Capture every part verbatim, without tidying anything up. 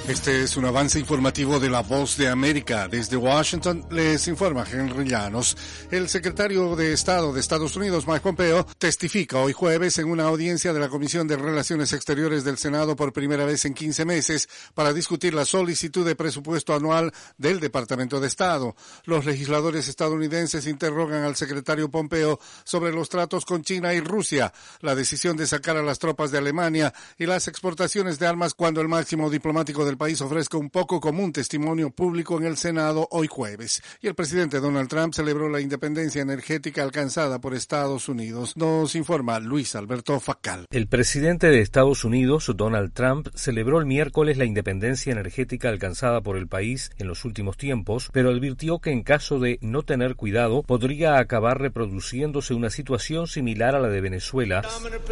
Este es un avance informativo de La Voz de América. Desde Washington les informa Henry Llanos. El secretario de Estado de Estados Unidos, Mike Pompeo, testifica hoy jueves en una audiencia de la Comisión de Relaciones Exteriores del Senado por primera vez en quince meses para discutir la solicitud de presupuesto anual del Departamento de Estado. Los legisladores estadounidenses interrogan al secretario Pompeo sobre los tratos con China y Rusia, la decisión de sacar a las tropas de Alemania y las exportaciones de armas cuando el máximo diplomático del país ofrezca un poco común testimonio público en el Senado hoy jueves. Y el presidente Donald Trump celebró la independencia energética alcanzada por Estados Unidos. Nos informa Luis Alberto Facal. El presidente de Estados Unidos, Donald Trump, celebró el miércoles la independencia energética alcanzada por el país en los últimos tiempos, pero advirtió que en caso de no tener cuidado, podría acabar reproduciéndose una situación similar a la de Venezuela.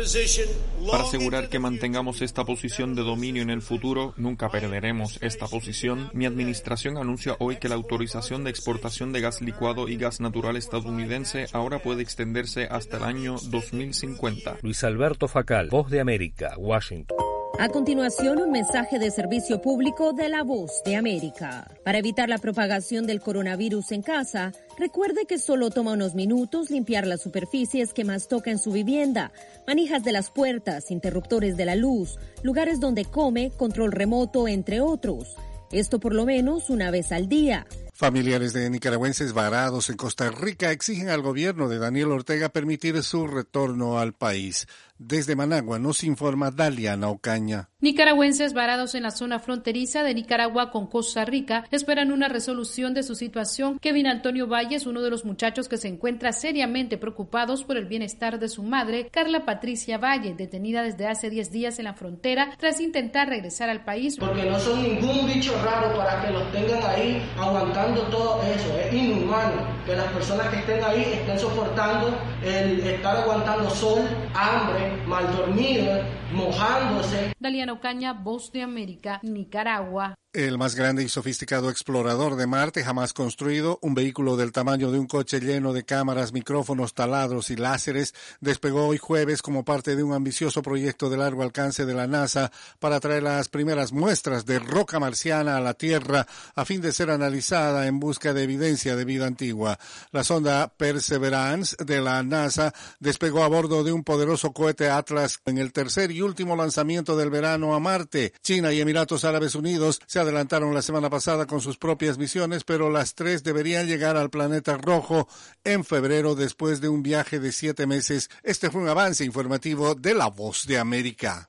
Para asegurar que mantengamos esta posición de dominio en el futuro, nunca perderemos esta posición. Mi administración anuncia hoy que la autorización de exportación de gas licuado y gas natural estadounidense ahora puede extenderse hasta el año dos mil cincuenta. Luis Alberto Facal, Voz de América, Washington. A continuación, un mensaje de servicio público de La Voz de América. Para evitar la propagación del coronavirus en casa, recuerde que solo toma unos minutos limpiar las superficies que más toca en su vivienda, manijas de las puertas, interruptores de la luz, lugares donde come, control remoto, entre otros. Esto por lo menos una vez al día. Familiares de nicaragüenses varados en Costa Rica exigen al gobierno de Daniel Ortega permitir su retorno al país. Desde Managua nos informa Daliana Ocaña. Nicaragüenses varados en la zona fronteriza de Nicaragua con Costa Rica esperan una resolución de su situación. Kevin Antonio Valle es uno de los muchachos que se encuentra seriamente preocupados por el bienestar de su madre, Carla Patricia Valle, detenida desde hace diez días en la frontera tras intentar regresar al país. Porque no son ningún bicho raro para que los tengan ahí aguantando todo eso. Es inhumano que las personas que estén ahí estén soportando el estar aguantando sol, hambre, mal dormido, mojándose. Daliana Ocaña, Voz de América, Nicaragua. El más grande y sofisticado explorador de Marte jamás construido, un vehículo del tamaño de un coche lleno de cámaras, micrófonos, taladros y láseres, despegó hoy jueves como parte de un ambicioso proyecto de largo alcance de la NASA para traer las primeras muestras de roca marciana a la Tierra a fin de ser analizada en busca de evidencia de vida antigua. La sonda Perseverance de la NASA despegó a bordo de un poderoso cohete Atlas en el tercer y último lanzamiento del verano a Marte. China y Emiratos Árabes Unidos se adelantaron la semana pasada con sus propias misiones, pero las tres deberían llegar al planeta rojo en febrero después de un viaje de siete meses. Este fue un avance informativo de La Voz de América.